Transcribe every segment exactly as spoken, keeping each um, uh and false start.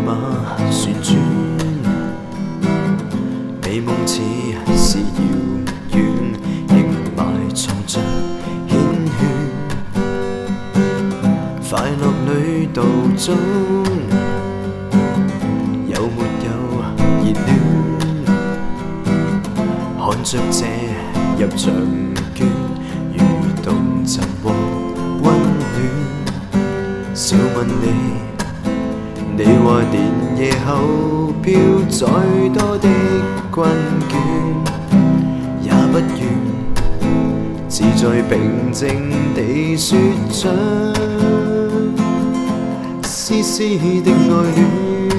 马旋轉，美夢似是遙遠，仍埋藏着繾綣。快樂旅途中，有沒有熱戀？看着這入場券，如同尋獲溫暖。笑問你，你話連夜後飄再多的困倦，也不願自在平靜地說着絲絲的愛戀。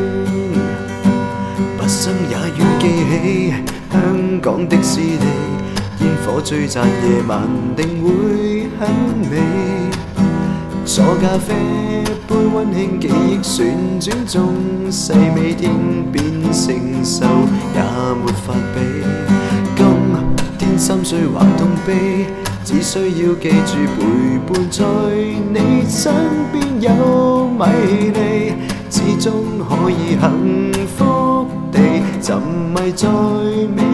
畢生也要記起香港的濕地，煙火璀璨夜晚定會很美。坐咖啡杯溫馨記憶旋轉中，細味天邊承受也沒法比。今天心碎或痛悲，只需要記住陪伴在你身邊有米利，始終可以幸福地沉迷在美。